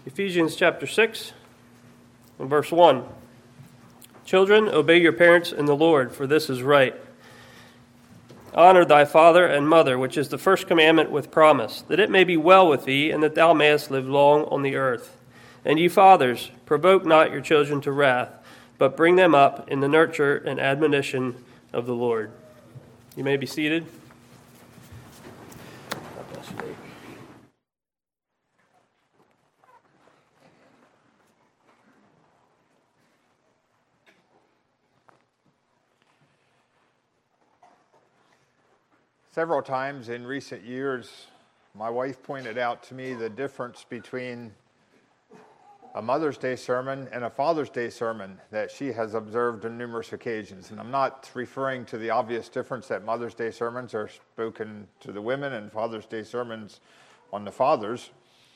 Ephesians chapter 6 and verse 1. Children, obey your parents in the Lord, for this is right. Honor thy father and mother, which is the first commandment with promise, that it may be well with thee, and that thou mayest live long on the earth. And ye fathers, provoke not your children to wrath, but bring them up in the nurture and admonition of the Lord. You may be seated. God bless you. Several times in recent years, my wife pointed out to me the difference between a Mother's Day sermon and a Father's Day sermon that she has observed on numerous occasions. And I'm not referring to the obvious difference that Mother's Day sermons are spoken to the women and Father's Day sermons on the fathers.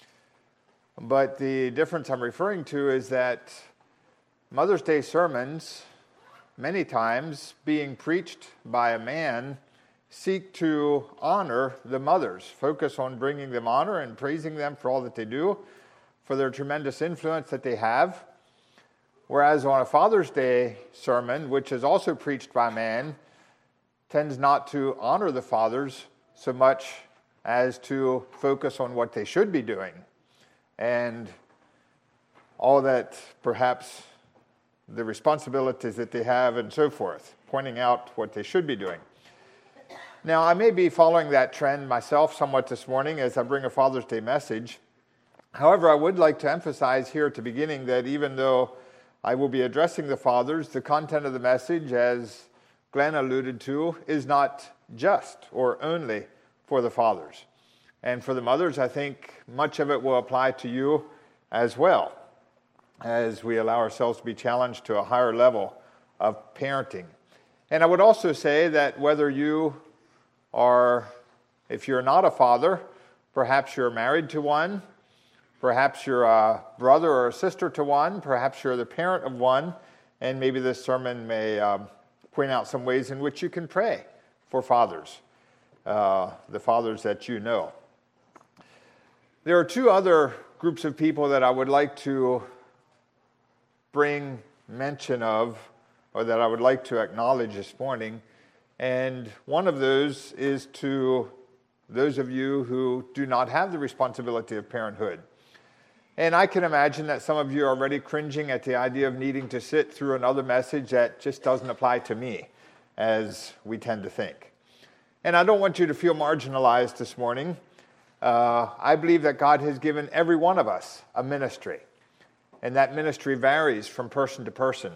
But the difference I'm referring to is that Mother's Day sermons, many times being preached by a man, seek to honor the mothers, focus on bringing them honor and praising them for all that they do, for their tremendous influence that they have. Whereas on a Father's Day sermon, which is also preached by man, tends not to honor the fathers so much as to focus on what they should be doing and all that perhaps the responsibilities that they have and so forth, pointing out what they should be doing. Now, I may be following that trend myself somewhat this morning as I bring a Father's Day message. However, I would like to emphasize here at the beginning that even though I will be addressing the fathers, the content of the message, as Glenn alluded to, is not just or only for the fathers. And for the mothers, I think much of it will apply to you as well, as we allow ourselves to be challenged to a higher level of parenting. And I would also say that whether you or if you're not a father, perhaps you're married to one, perhaps you're a brother or a sister to one, perhaps you're the parent of one, and maybe this sermon may point out some ways in which you can pray for fathers, the fathers that you know. There are two other groups of people that I would like to bring mention of, or that I would like to acknowledge this morning. And one of those is to those of you who do not have the responsibility of parenthood. And I can imagine that some of you are already cringing at the idea of needing to sit through another message that just doesn't apply to me, as we tend to think. And I don't want you to feel marginalized this morning. I believe that God has given every one of us a ministry, and that ministry varies from person to person.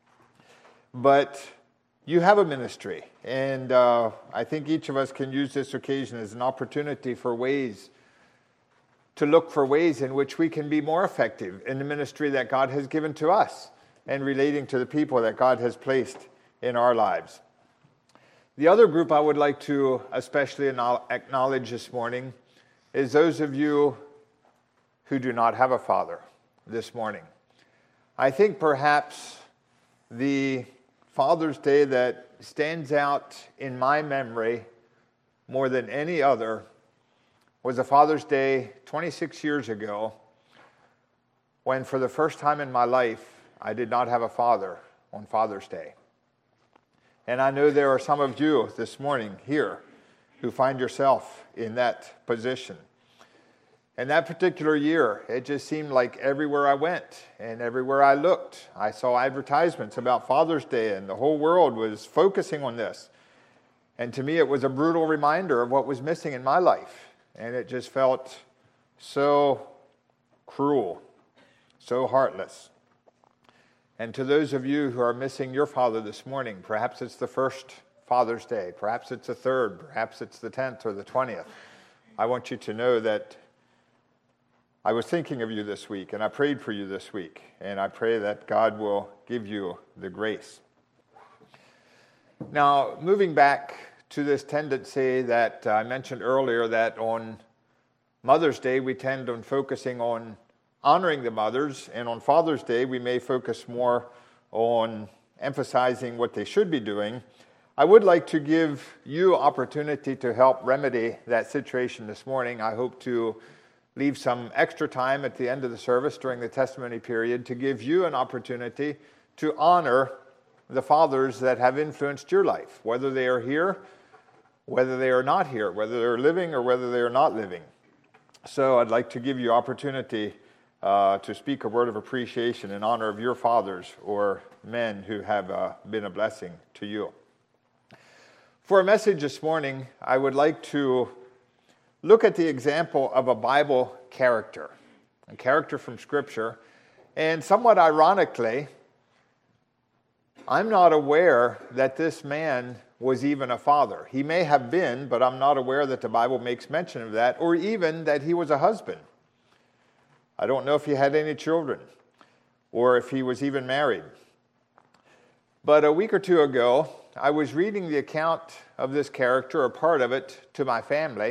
But you have a ministry, and I think each of us can use this occasion as an opportunity for ways to look for ways in which we can be more effective in the ministry that God has given to us and relating to the people that God has placed in our lives. The other group I would like to especially acknowledge this morning is those of you who do not have a father this morning. I think perhaps the Father's Day that stands out in my memory more than any other was a Father's Day 26 years ago when for the first time in my life I did not have a father on Father's Day. And I know there are some of you this morning here who find yourself in that position. And that particular year, it just seemed like everywhere I went and everywhere I looked, I saw advertisements about Father's Day, and the whole world was focusing on this. And to me, it was a brutal reminder of what was missing in my life. And it just felt so cruel, so heartless. And to those of you who are missing your father this morning, perhaps it's the first Father's Day, perhaps it's the third, perhaps it's the 10th or the 20th. I want you to know that I was thinking of you this week, and I prayed for you this week, and I pray that God will give you the grace. Now, moving back to this tendency that I mentioned earlier, that on Mother's Day we tend on focusing on honoring the mothers, and on Father's Day we may focus more on emphasizing what they should be doing. I would like to give you opportunity to help remedy that situation this morning. I hope to leave some extra time at the end of the service during the testimony period to give you an opportunity to honor the fathers that have influenced your life, whether they are here, whether they are not here, whether they're living or whether they are not living. So I'd like to give you opportunity to speak a word of appreciation in honor of your fathers or men who have been a blessing to you. For a message this morning, I would like to look at the example of a Bible character, a character from Scripture, and somewhat ironically, I'm not aware that this man was even a father. He may have been, but I'm not aware that the Bible makes mention of that, or even that he was a husband. I don't know if he had any children, or if he was even married. But a week or two ago, I was reading the account of this character, or part of it, to my family.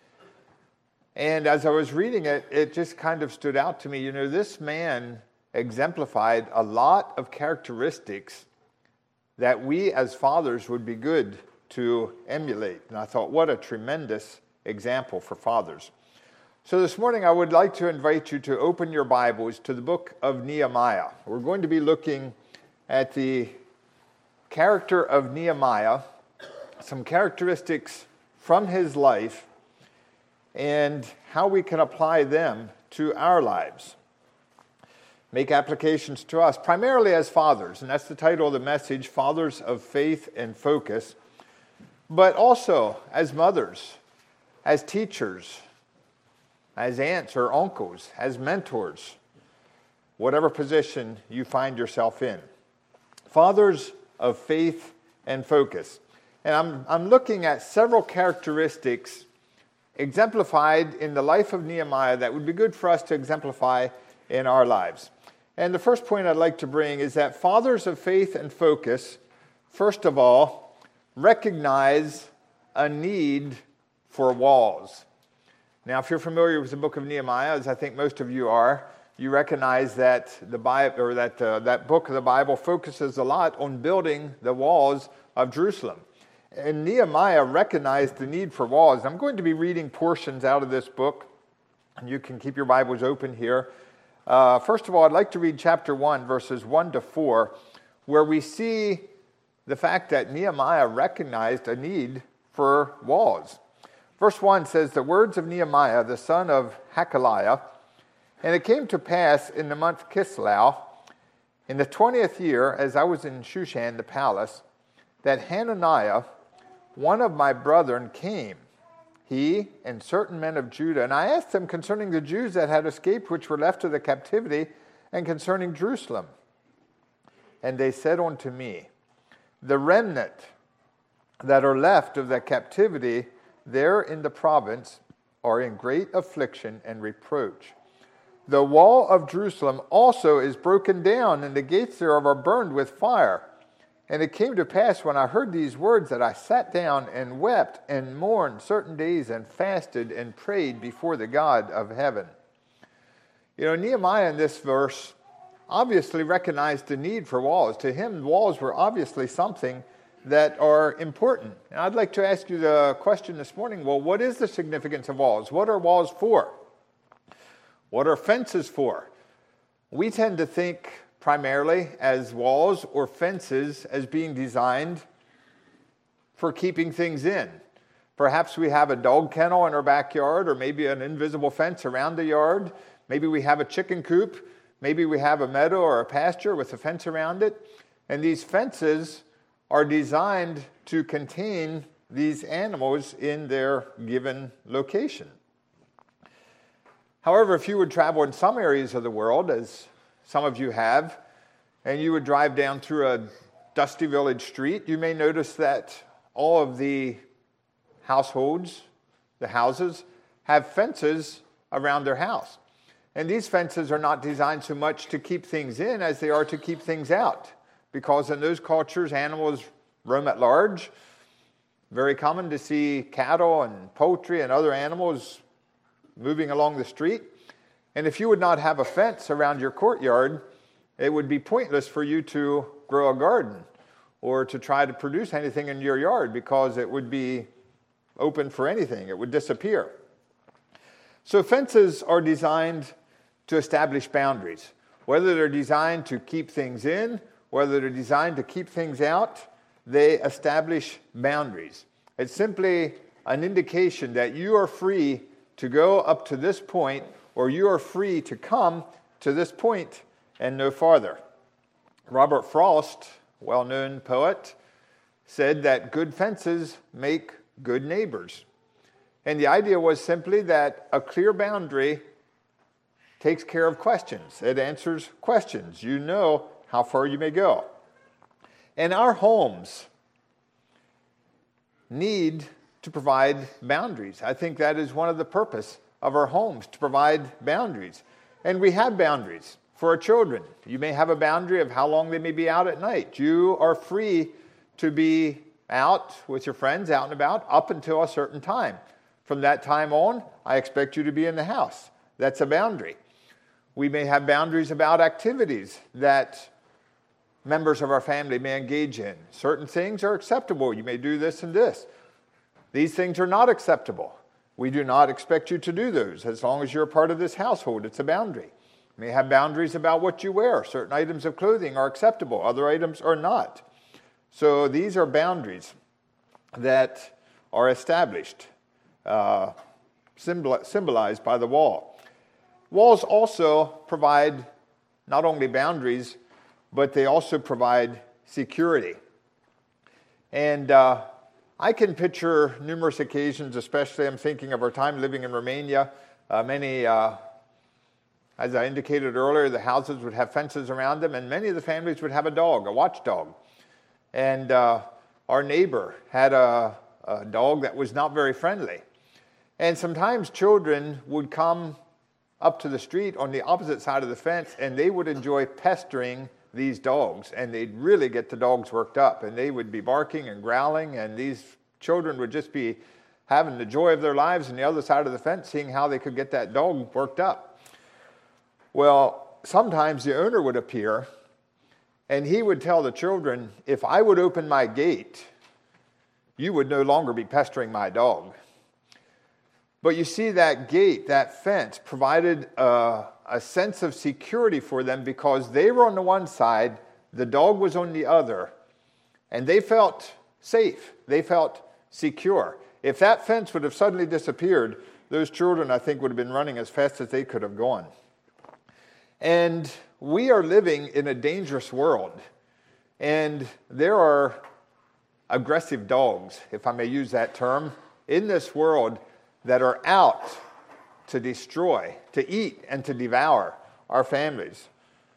And as I was reading it, it just kind of stood out to me. You know, this man exemplified a lot of characteristics that we as fathers would be good to emulate. And I thought, what a tremendous example for fathers. So this morning I would like to invite you to open your Bibles to the book of Nehemiah. We're going to be looking at the character of Nehemiah, some characteristics from his life, and how we can apply them to our lives. Make applications to us, primarily as fathers, and that's the title of the message, Fathers of Faith and Focus, but also as mothers, as teachers, as aunts or uncles, as mentors, whatever position you find yourself in. Fathers of faith and focus. And I'm looking at several characteristics exemplified in the life of Nehemiah that would be good for us to exemplify in our lives. And the first point I'd like to bring is that fathers of faith and focus, first of all, recognize a need for walls. Now, if you're familiar with the book of Nehemiah, as I think most of you are, you recognize that the Bible, or that book of the Bible focuses a lot on building the walls of Jerusalem. And Nehemiah recognized the need for walls. I'm going to be reading portions out of this book, and you can keep your Bibles open here. First of all, I'd like to read chapter 1, verses 1 to 4, where we see the fact that Nehemiah recognized a need for walls. Verse 1 says, "The words of Nehemiah, the son of Hakaliah, and it came to pass in the month Kislev, in the 20th year, as I was in Shushan the palace, that Hananiah, one of my brethren, came, he and certain men of Judah, and I asked them concerning the Jews that had escaped, which were left of the captivity, and concerning Jerusalem. And they said unto me, the remnant that are left of the captivity there in the province are in great affliction and reproach. The wall of Jerusalem also is broken down, and the gates thereof are burned with fire. And it came to pass when I heard these words that I sat down and wept and mourned certain days and fasted and prayed before the God of heaven." You know, Nehemiah in this verse obviously recognized the need for walls. To him, walls were obviously something that are important. And I'd like to ask you the question this morning, well, what is the significance of walls? What are walls for? What are fences for? We tend to think primarily as walls or fences as being designed for keeping things in. Perhaps we have a dog kennel in our backyard, or maybe an invisible fence around the yard. Maybe we have a chicken coop. Maybe we have a meadow or a pasture with a fence around it. And these fences are designed to contain these animals in their given location. However, if you would travel in some areas of the world, as some of you have, and you would drive down through a dusty village street, you may notice that all of the households, the houses, have fences around their house. And these fences are not designed so much to keep things in as they are to keep things out. Because in those cultures, animals roam at large. Very common to see cattle and poultry and other animals moving along the street. And if you would not have a fence around your courtyard, it would be pointless for you to grow a garden or to try to produce anything in your yard, because it would be open for anything. It would disappear. So fences are designed to establish boundaries. Whether they're designed to keep things in, whether they're designed to keep things out, they establish boundaries. It's simply an indication that you are free to go up to this point, or you are free to come to this point and no farther. Robert Frost, well-known poet, said that good fences make good neighbors. And the idea was simply that a clear boundary takes care of questions. It answers questions. You know how far you may go. And our homes need to provide boundaries. I think that is one of the purpose of our homes, to provide boundaries. And we have boundaries for our children. You may have a boundary of how long they may be out at night. You are free to be out with your friends, out and about, up until a certain time. From that time on, I expect you to be in the house. That's a boundary. We may have boundaries about activities that members of our family may engage in. Certain things are acceptable. You may do this and this. These things are not acceptable. We do not expect you to do those as long as you're a part of this household. It's a boundary. You may have boundaries about what you wear. Certain items of clothing are acceptable. Other items are not. So these are boundaries that are established, symbolized by the wall. Walls also provide not only boundaries, but they also provide security. And I can picture numerous occasions, especially I'm thinking of our time living in Romania. Many, as I indicated earlier, the houses would have fences around them, and many of the families would have a dog, a watchdog. And our neighbor had a dog that was not very friendly. And sometimes children would come up to the street on the opposite side of the fence, and they would enjoy pestering these dogs, and they'd really get the dogs worked up, and they would be barking and growling, and these children would just be having the joy of their lives on the other side of the fence, seeing how they could get that dog worked up. Well, sometimes the owner would appear, and he would tell the children, if I would open my gate, you would no longer be pestering my dog. But you see, that gate, that fence, provided a sense of security for them because they were on the one side, the dog was on the other, and they felt safe. They felt secure. If that fence would have suddenly disappeared, those children, I think, would have been running as fast as they could have gone. And we are living in a dangerous world, and there are aggressive dogs, if I may use that term, in this world that are out to destroy, to eat, and to devour our families.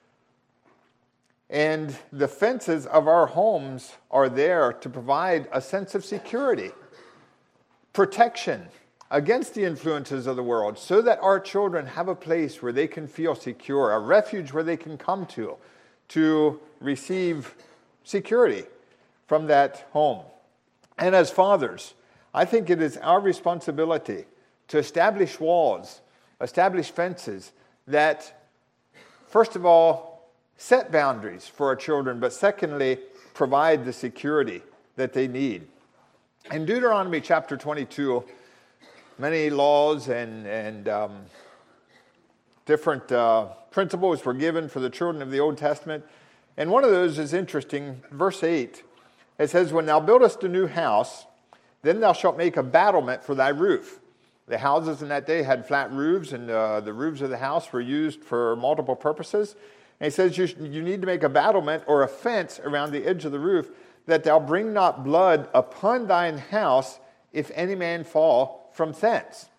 And the fences of our homes are there to provide a sense of security, protection against the influences of the world, so that our children have a place where they can feel secure, a refuge where they can come to receive security from that home. And as fathers, I think it is our responsibility to establish walls, establish fences that, first of all, set boundaries for our children, but secondly, provide the security that they need. In Deuteronomy chapter 22, many laws and different principles were given for the children of the Old Testament. And one of those is interesting. Verse 8, it says, when thou buildest a new house, then thou shalt make a battlement for thy roof. The houses in that day had flat roofs, and the roofs of the house were used for multiple purposes. And he says you need to make a battlement or a fence around the edge of the roof, that thou bring not blood upon thine house, if any man fall from thence.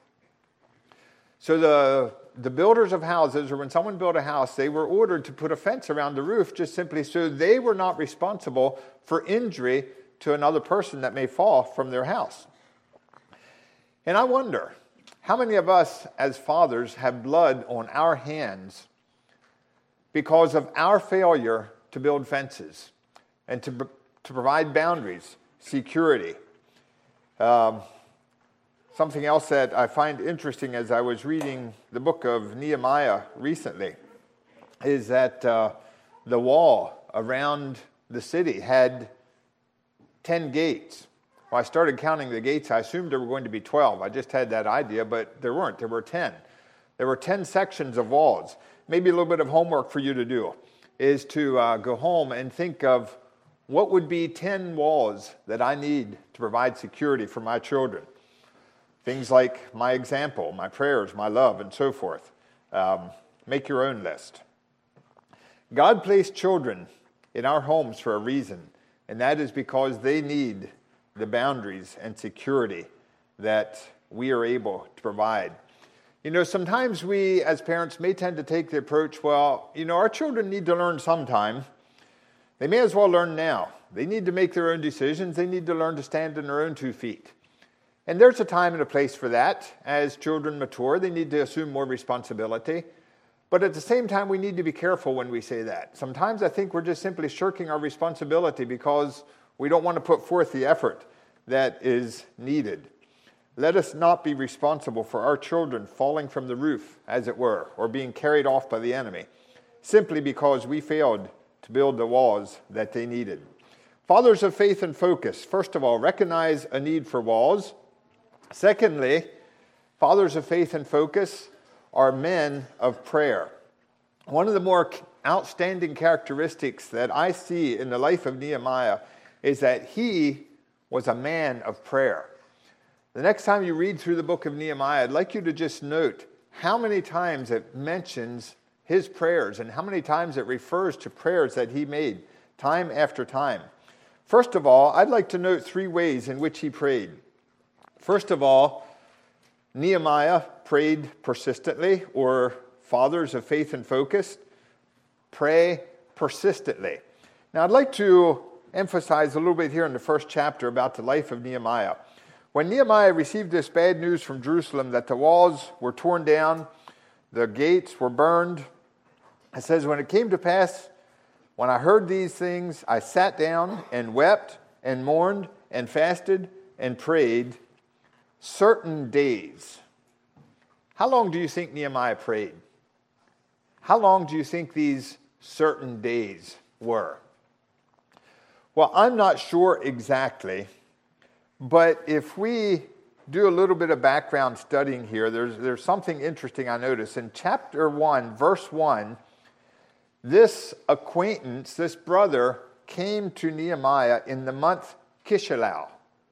So the builders of houses, or when someone built a house, they were ordered to put a fence around the roof, just simply so they were not responsible for injury to another person that may fall from their house. And I wonder, how many of us as fathers have blood on our hands because of our failure to build fences and to provide boundaries, security? Something else that I find interesting as I was reading the book of Nehemiah recently is that the wall around the city had 10 gates. When I started counting the gates, I assumed there were going to be 12. I just had that idea, but there weren't. There were 10. There were 10 sections of walls. Maybe a little bit of homework for you to do is to go home and think of what would be 10 walls that I need to provide security for my children. Things like my example, my prayers, my love, and so forth. Make your own list. God placed children in our homes for a reason, and that is because they need the boundaries and security that we are able to provide. You know, sometimes we as parents may tend to take the approach, well, you know, our children need to learn sometime. They may as well learn now. They need to make their own decisions. They need to learn to stand on their own 2 feet. And there's a time and a place for that. As children mature, they need to assume more responsibility. But at the same time, we need to be careful when we say that. Sometimes I think we're just simply shirking our responsibility because we don't want to put forth the effort that is needed. Let us not be responsible for our children falling from the roof, as it were, or being carried off by the enemy, simply because we failed to build the walls that they needed. Fathers of faith and focus, first of all, recognize a need for walls. Secondly, fathers of faith and focus are men of prayer. One of the more outstanding characteristics that I see in the life of Nehemiah is that he was a man of prayer. The next time you read through the book of Nehemiah, I'd like you to just note how many times it mentions his prayers and how many times it refers to prayers that he made time after time. First of all, I'd like to note 3 ways in which he prayed. First of all, Nehemiah prayed persistently, or fathers of faith and focus pray persistently. Now, I'd like to emphasize a little bit here in the first chapter about the life of Nehemiah. When Nehemiah received this bad news from Jerusalem that the walls were torn down, the gates were burned, it says, when it came to pass, when I heard these things, I sat down and wept and mourned and fasted and prayed certain days. How long do you think Nehemiah prayed? How long do you think these certain days were? Well, I'm not sure exactly, but if we do a little bit of background studying here, there's something interesting I noticed. In chapter 1, verse 1, this acquaintance, this brother, came to Nehemiah in the month Kislev.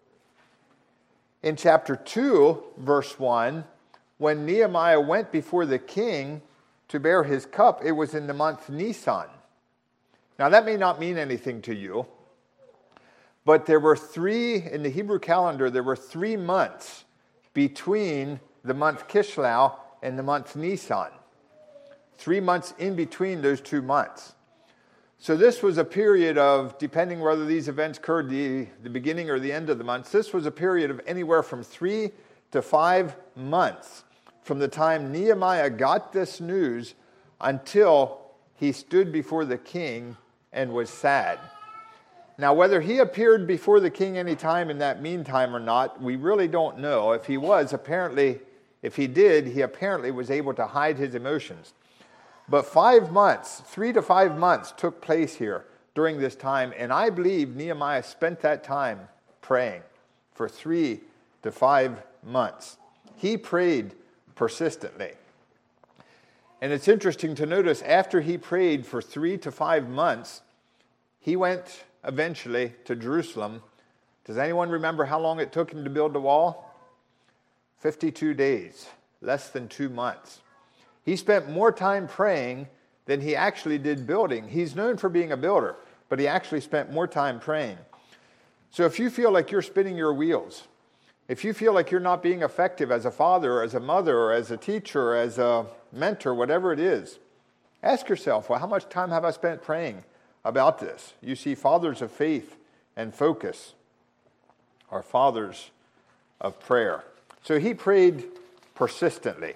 In chapter 2, verse 1, when Nehemiah went before the king to bear his cup, it was in the month Nisan. Now, that may not mean anything to you, but there were 3, in the Hebrew calendar, there were 3 months between the month Kislev and the month Nisan. 3 months in between those 2 months. So this was a period of, depending whether these events occurred the beginning or the end of the months, this was a period of anywhere from 3 to 5 months from the time Nehemiah got this news until he stood before the king and was sad. Now, whether he appeared before the king any time in that meantime or not, we really don't know. If he did, he apparently was able to hide his emotions. But 5 months, 3 to 5 months took place here during this time, and I believe Nehemiah spent that time praying for 3 to 5 months. He prayed persistently. And it's interesting to notice after he prayed for 3 to 5 months, he went eventually to Jerusalem. Does anyone remember how long it took him to build the wall? 52 days, less than 2 months. He spent more time praying than he actually did building. He's known for being a builder, but he actually spent more time praying. So if you feel like you're spinning your wheels, if you feel like you're not being effective as a father or as a mother or as a teacher or as a mentor, whatever it is, ask yourself, well, how much time have I spent praying about this? You see, fathers of faith and focus are fathers of prayer. So he prayed persistently.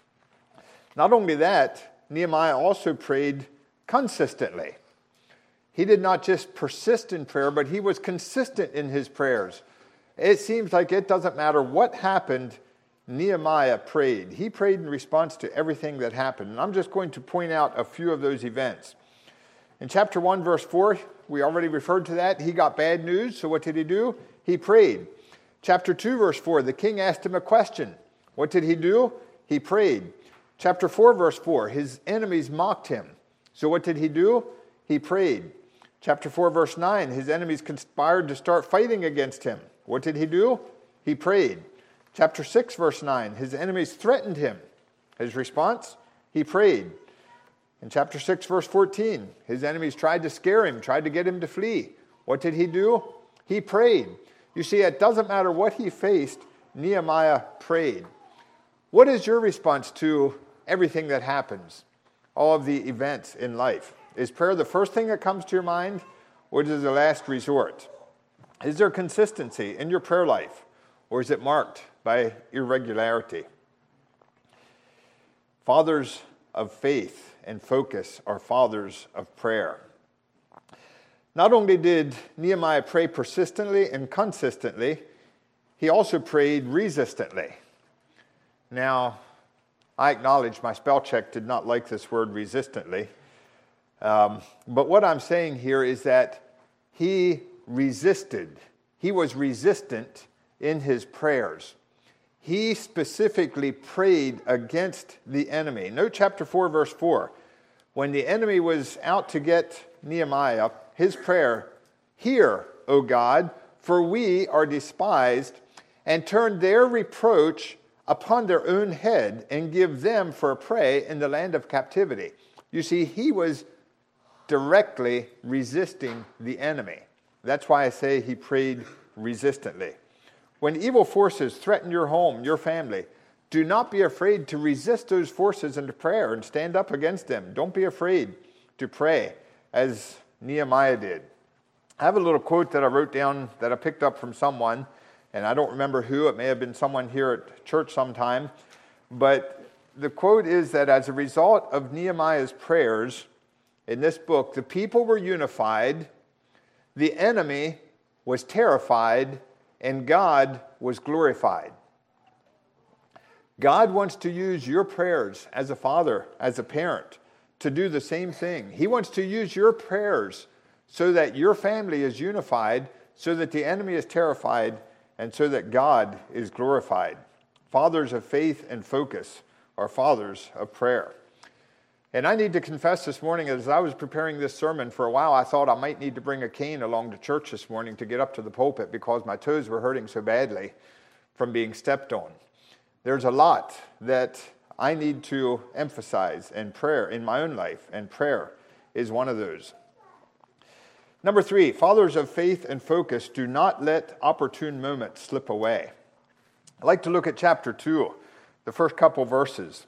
Not only that, Nehemiah also prayed consistently. He did not just persist in prayer, but he was consistent in his prayers. It seems like it doesn't matter what happened, Nehemiah prayed. He prayed in response to everything that happened. And I'm just going to point out a few of those events. In chapter 1, verse 4, we already referred to that. He got bad news, so what did he do? He prayed. Chapter 2, verse 4, the king asked him a question. What did he do? He prayed. Chapter 4, verse 4, his enemies mocked him. So what did he do? He prayed. Chapter 4, verse 9, his enemies conspired to start fighting against him. What did he do? He prayed. Chapter 6, verse 9, his enemies threatened him. His response? He prayed. In chapter 6, verse 14, his enemies tried to scare him, tried to get him to flee. What did he do? He prayed. You see, it doesn't matter what he faced, Nehemiah prayed. What is your response to everything that happens, all of the events in life? Is prayer the first thing that comes to your mind, or is it the last resort? Is there consistency in your prayer life, or is it marked by irregularity? Fathers of faith and focus are fathers of prayer. Not only did Nehemiah pray persistently and consistently, he also prayed resistantly. Now, I acknowledge my spell check did not like this word resistantly. But what I'm saying here is that he resisted. He was resistant in his prayers. He specifically prayed against the enemy. Note chapter 4, verse 4. When the enemy was out to get Nehemiah, his prayer, "Hear, O God, for we are despised, and turn their reproach upon their own head, and give them for a prey in the land of captivity." You see, he was directly resisting the enemy. That's why I say he prayed resistantly. When evil forces threaten your home, your family, do not be afraid to resist those forces into prayer and stand up against them. Don't be afraid to pray as Nehemiah did. I have a little quote that I wrote down that I picked up from someone, and I don't remember who. It may have been someone here at church sometime. But the quote is that as a result of Nehemiah's prayers in this book, the people were unified, the enemy was terrified, and God was glorified. God wants to use your prayers as a father, as a parent, to do the same thing. He wants to use your prayers so that your family is unified, so that the enemy is terrified, and so that God is glorified. Fathers of faith and focus are fathers of prayer. And I need to confess this morning, as I was preparing this sermon for a while, I thought I might need to bring a cane along to church this morning to get up to the pulpit because my toes were hurting so badly from being stepped on. There's a lot that I need to emphasize in prayer in my own life, and prayer is one of those. Number 3, fathers of faith and focus do not let opportune moments slip away. I'd like to look at chapter 2, the first couple verses.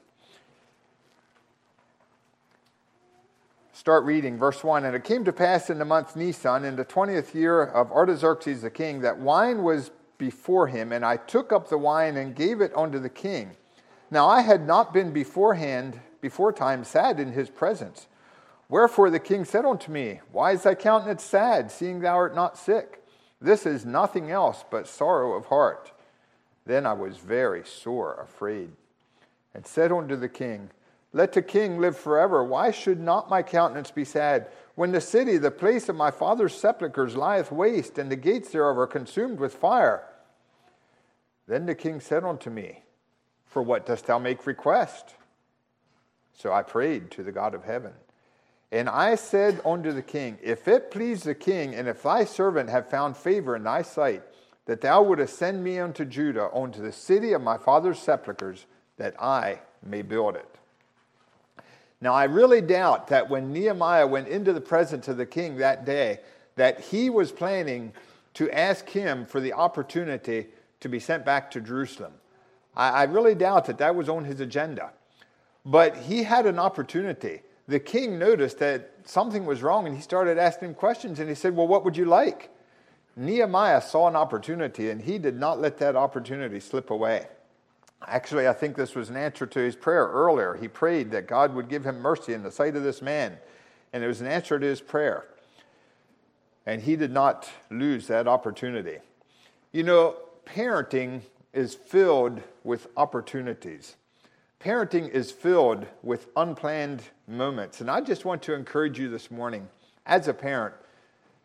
Start reading, verse 1. And it came to pass in the month Nisan, in the 20th year of Artaxerxes the king, that wine was before him, and I took up the wine and gave it unto the king. Now I had not been beforetime sad in his presence. Wherefore the king said unto me, Why is thy countenance sad, seeing thou art not sick? This is nothing else but sorrow of heart. Then I was very sore afraid, and said unto the king, Let the king live forever. Why should not my countenance be sad, when the city, the place of my father's sepulchres, lieth waste, and the gates thereof are consumed with fire? Then the king said unto me, For what dost thou make request? So I prayed to the God of heaven. And I said unto the king, If it please the king, and if thy servant have found favor in thy sight, that thou wouldest send me unto Judah, unto the city of my father's sepulchres, that I may build it. Now I really doubt that when Nehemiah went into the presence of the king that day, that he was planning to ask him for the opportunity to be sent back to Jerusalem. I really doubt that that was on his agenda. But he had an opportunity. The king noticed that something was wrong, and he started asking him questions, and he said, Well, what would you like? Nehemiah saw an opportunity, and he did not let that opportunity slip away. Actually, I think this was an answer to his prayer earlier. He prayed that God would give him mercy in the sight of this man, and it was an answer to his prayer. And he did not lose that opportunity. You know, parenting is filled with opportunities. Parenting is filled with unplanned moments. And I just want to encourage you this morning, as a parent,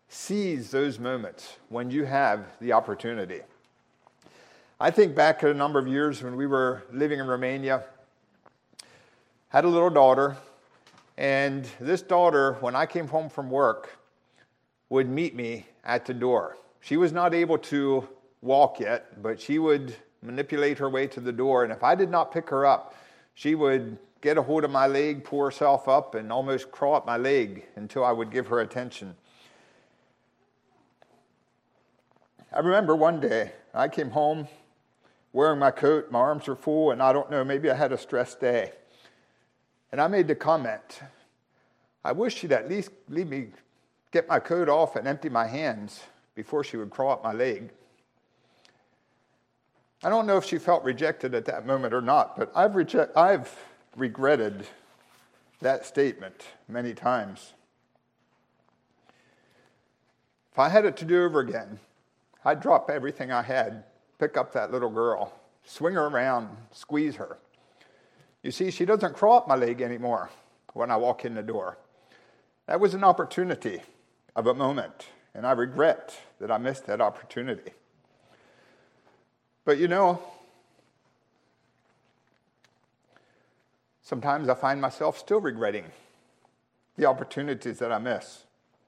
Seize those moments when you have the opportunity. I think back at a number of years when we were living in Romania, had a little daughter, and this daughter, when I came home from work, would meet me at the door. She was not able to walk yet, but she would manipulate her way to the door, and if I did not pick her up, she would get a hold of my leg, pull herself up, and almost crawl up my leg until I would give her attention. I remember one day, I came home wearing my coat, my arms were full, and I don't know, maybe I had a stressed day. And I made the comment, I wish she'd at least leave me get my coat off and empty my hands before she would crawl up my leg. I don't know if she felt rejected at that moment or not, but I've regretted that statement many times. If I had it to do over again, I'd drop everything I had, pick up that little girl, swing her around, squeeze her. You see, she doesn't crawl up my leg anymore when I walk in the door. That was an opportunity of a moment, and I regret that I missed that opportunity. But you know, sometimes I find myself still regretting the opportunities that I miss.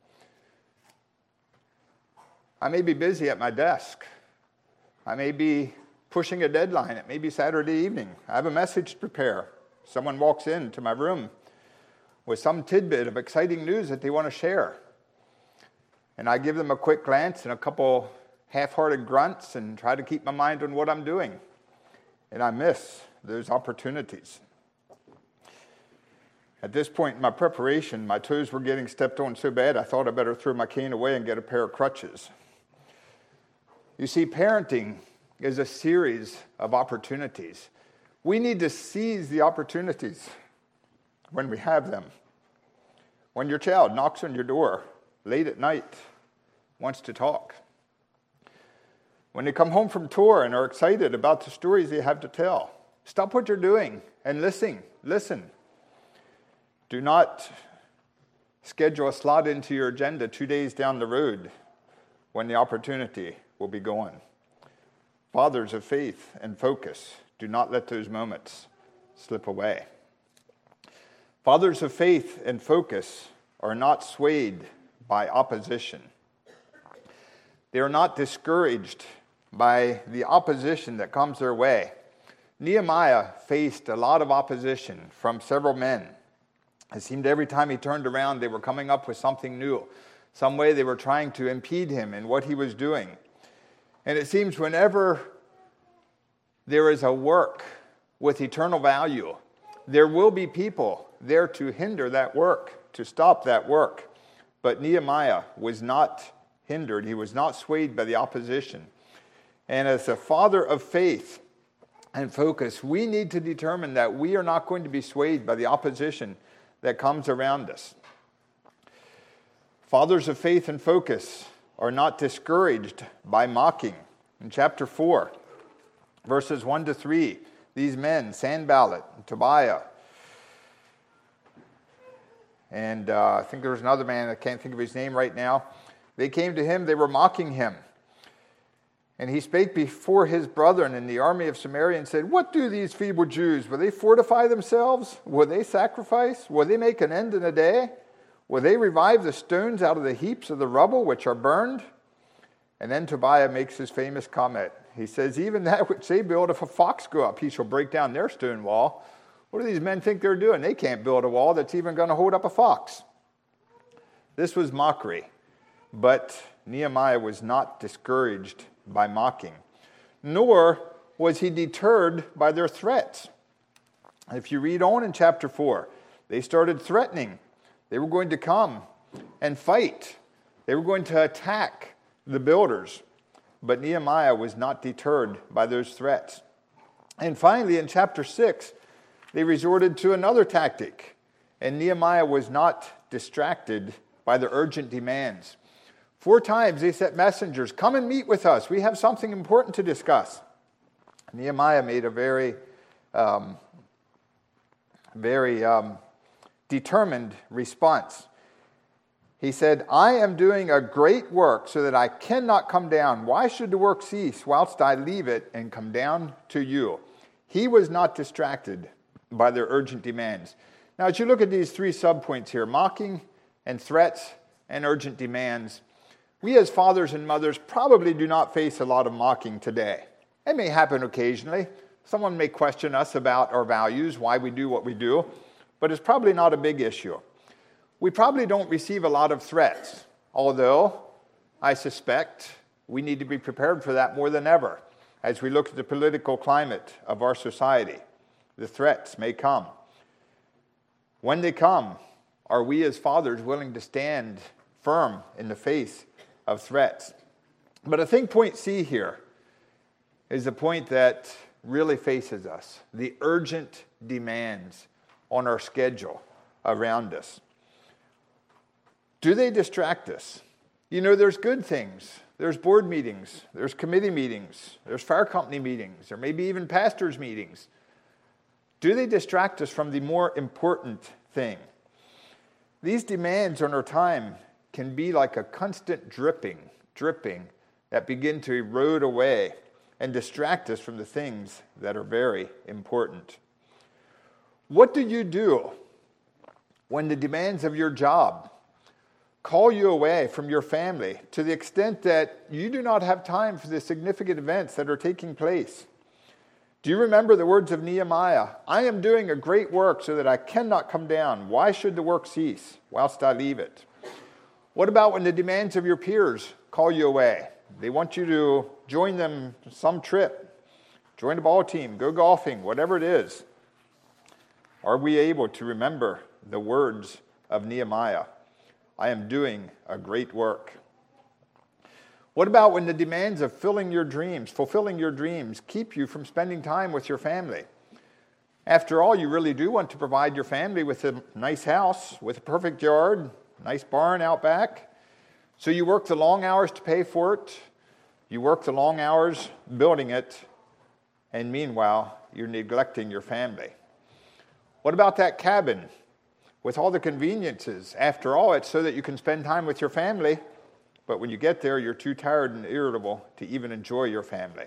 I may be busy at my desk. I may be pushing a deadline. It may be Saturday evening. I have a message to prepare. Someone walks into my room with some tidbit of exciting news that they want to share. And I give them a quick glance and a couple half-hearted grunts and try to keep my mind on what I'm doing. And I miss those opportunities. At this point in my preparation, my toes were getting stepped on so bad I thought I better throw my cane away and get a pair of crutches. You see, parenting is a series of opportunities. We need to seize the opportunities when we have them. When your child knocks on your door late at night, wants to talk. When they come home from tour and are excited about the stories they have to tell, stop what you're doing and listen. Do not schedule a slot into your agenda 2 days down the road when the opportunity will be gone. Fathers of faith and focus, do not let those moments slip away. Fathers of faith and focus are not swayed by opposition. They are not discouraged by the opposition that comes their way. Nehemiah faced a lot of opposition from several men. It seemed every time he turned around, they were coming up with something new. Some way they were trying to impede him in what he was doing. And it seems whenever there is a work with eternal value, there will be people there to hinder that work, to stop that work. But Nehemiah was not hindered. He was not swayed by the opposition. And as a father of faith and focus, we need to determine that we are not going to be swayed by the opposition that comes around us. Fathers of faith and focus are not discouraged by mocking. In chapter 4, verses 1 to 3, these men, Sanballat, and Tobiah, and I think there was another man, I can't think of his name right now, they came to him, they were mocking him. And he spake before his brethren in the army of Samaria and said, What do these feeble Jews? Will they fortify themselves? Will they sacrifice? Will they make an end in a day? Will they revive the stones out of the heaps of the rubble which are burned? And then Tobiah makes his famous comment. He says, Even that which they build, if a fox go up, he shall break down their stone wall. What do these men think they're doing? They can't build a wall that's even going to hold up a fox. This was mockery. But Nehemiah was not discouraged by mocking, nor was he deterred by their threats. If you read on in chapter 4, they started threatening. They were going to come and fight. They were going to attack the builders. But Nehemiah was not deterred by those threats. And finally, in chapter 6, they resorted to another tactic. And Nehemiah was not distracted by the urgent demands. 4 times they sent messengers, come and meet with us. We have something important to discuss. Nehemiah made a very determined response. He said, I am doing a great work so that I cannot come down. Why should the work cease whilst I leave it and come down to you? He was not distracted by their urgent demands. Now, as you look at these three subpoints here, mocking and threats and urgent demands, we as fathers and mothers probably do not face a lot of mocking today. It may happen occasionally. Someone may question us about our values, why we do what we do, but it's probably not a big issue. We probably don't receive a lot of threats, although I suspect we need to be prepared for that more than ever. As we look at the political climate of our society, the threats may come. When they come, are we as fathers willing to stand firm in the face of threats? But I think point C here is the point that really faces us, the urgent demands on our schedule around us. Do they distract us? You know, there's good things. There's board meetings. There's committee meetings. There's fire company meetings, or maybe even pastors' meetings. Do they distract us from the more important thing? These demands on our time can be like a constant dripping that begin to erode away and distract us from the things that are very important. What do you do when the demands of your job call you away from your family to the extent that you do not have time for the significant events that are taking place? Do you remember the words of Nehemiah? I am doing a great work so that I cannot come down. Why should the work cease whilst I leave it? What about when the demands of your peers call you away? They want you to join them some trip, join a ball team, go golfing, whatever it is. Are we able to remember the words of Nehemiah? I am doing a great work. What about when the demands of fulfilling your dreams, keep you from spending time with your family? After all, you really do want to provide your family with a nice house, with a perfect yard, nice barn out back. So you work the long hours to pay for it. You work the long hours building it. And meanwhile, you're neglecting your family. What about that cabin with all the conveniences? After all, it's so that you can spend time with your family. But when you get there, you're too tired and irritable to even enjoy your family.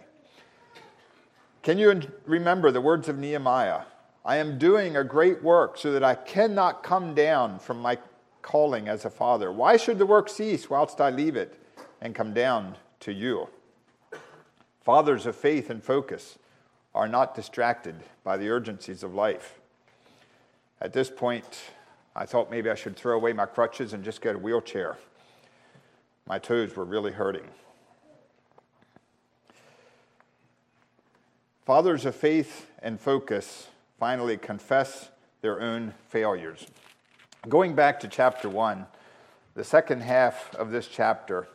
Can you remember the words of Nehemiah? I am doing a great work so that I cannot come down from my calling as a father. Why should the work cease whilst I leave it and come down to you? Fathers of faith and focus are not distracted by the urgencies of life. At this point, I thought maybe I should throw away my crutches and just get a wheelchair. My toes were really hurting. Fathers of faith and focus finally confess their own failures. Going back to chapter 1, the second half of this chapter,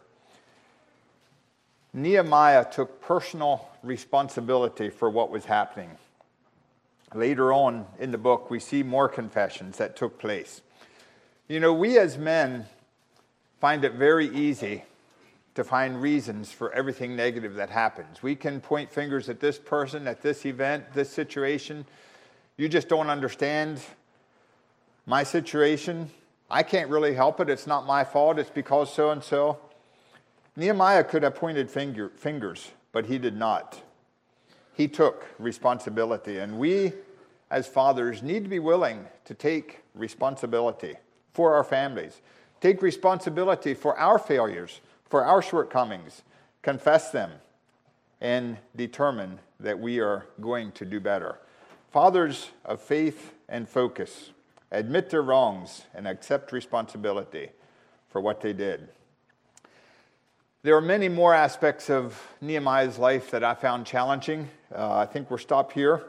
Nehemiah took personal responsibility for what was happening. Later on in the book, we see more confessions that took place. You know, we as men find it very easy to find reasons for everything negative that happens. We can point fingers at this person, at this event, this situation. You just don't understand my situation. I can't really help it. It's not my fault. It's because so-and-so. Nehemiah could have pointed fingers, but he did not. He took responsibility. And we, as fathers, need to be willing to take responsibility for our families. Take responsibility for our failures, for our shortcomings. Confess them and determine that we are going to do better. Fathers of faith and focus admit their wrongs and accept responsibility for what they did. There are many more aspects of Nehemiah's life that I found challenging. I think we'll stop here.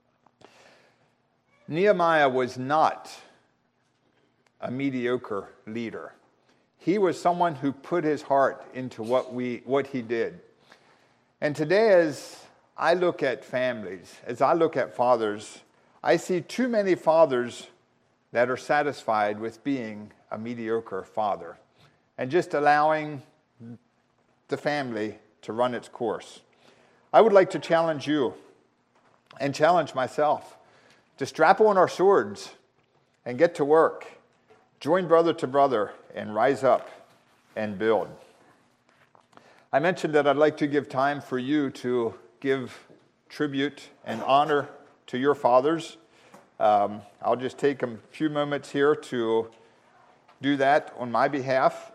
Nehemiah was not a mediocre leader. He was someone who put his heart into what he did. And today, as I look at families, as I look at fathers, I see too many fathers that are satisfied with being a mediocre father and just allowing the family to run its course. I would like to challenge you and challenge myself to strap on our swords and get to work Join brother to brother and rise up and build. I mentioned that I'd like to give time for you to give tribute and honor to your fathers. I'll just take a few moments here to do that on my behalf.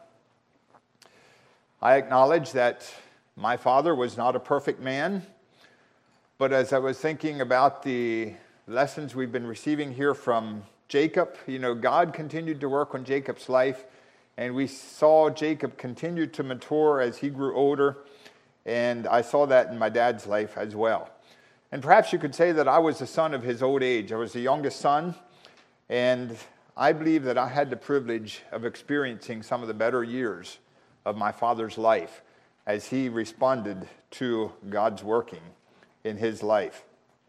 I acknowledge that my father was not a perfect man, but as I was thinking about the lessons we've been receiving here from Jacob, God continued to work on Jacob's life, and we saw Jacob continue to mature as he grew older, and I saw that in my dad's life as well. And perhaps you could say that I was the son of his old age. I was the youngest son, and I believe that I had the privilege of experiencing some of the better years of my father's life as he responded to God's working in his life.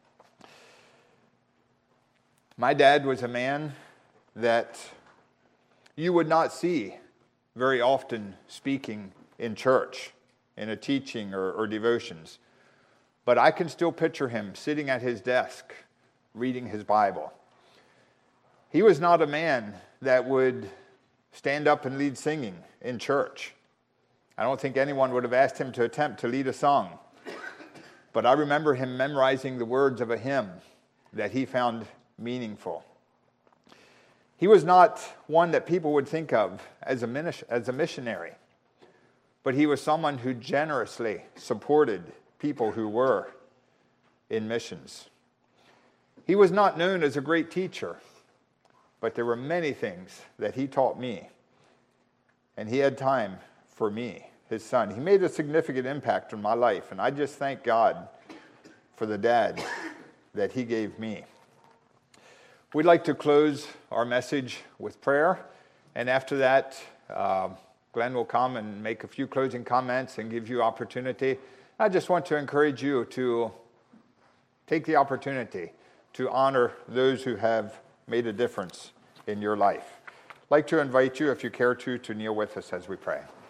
My dad was a man that you would not see very often speaking in church, in a teaching or devotions. But I can still picture him sitting at his desk, reading his Bible. He was not a man that would stand up and lead singing in church. I don't think anyone would have asked him to attempt to lead a song. But I remember him memorizing the words of a hymn that he found meaningful. He was not one that people would think of as a missionary, but he was someone who generously supported people who were in missions. He was not known as a great teacher, but there were many things that he taught me, and he had time for me, his son. He made a significant impact on my life, and I just thank God for the dad that he gave me. We'd like to close our message with prayer, and after that, Glenn will come and make a few closing comments and give you opportunity. I just want to encourage you to take the opportunity to honor those who have made a difference in your life. I'd like to invite you, if you care to kneel with us as we pray.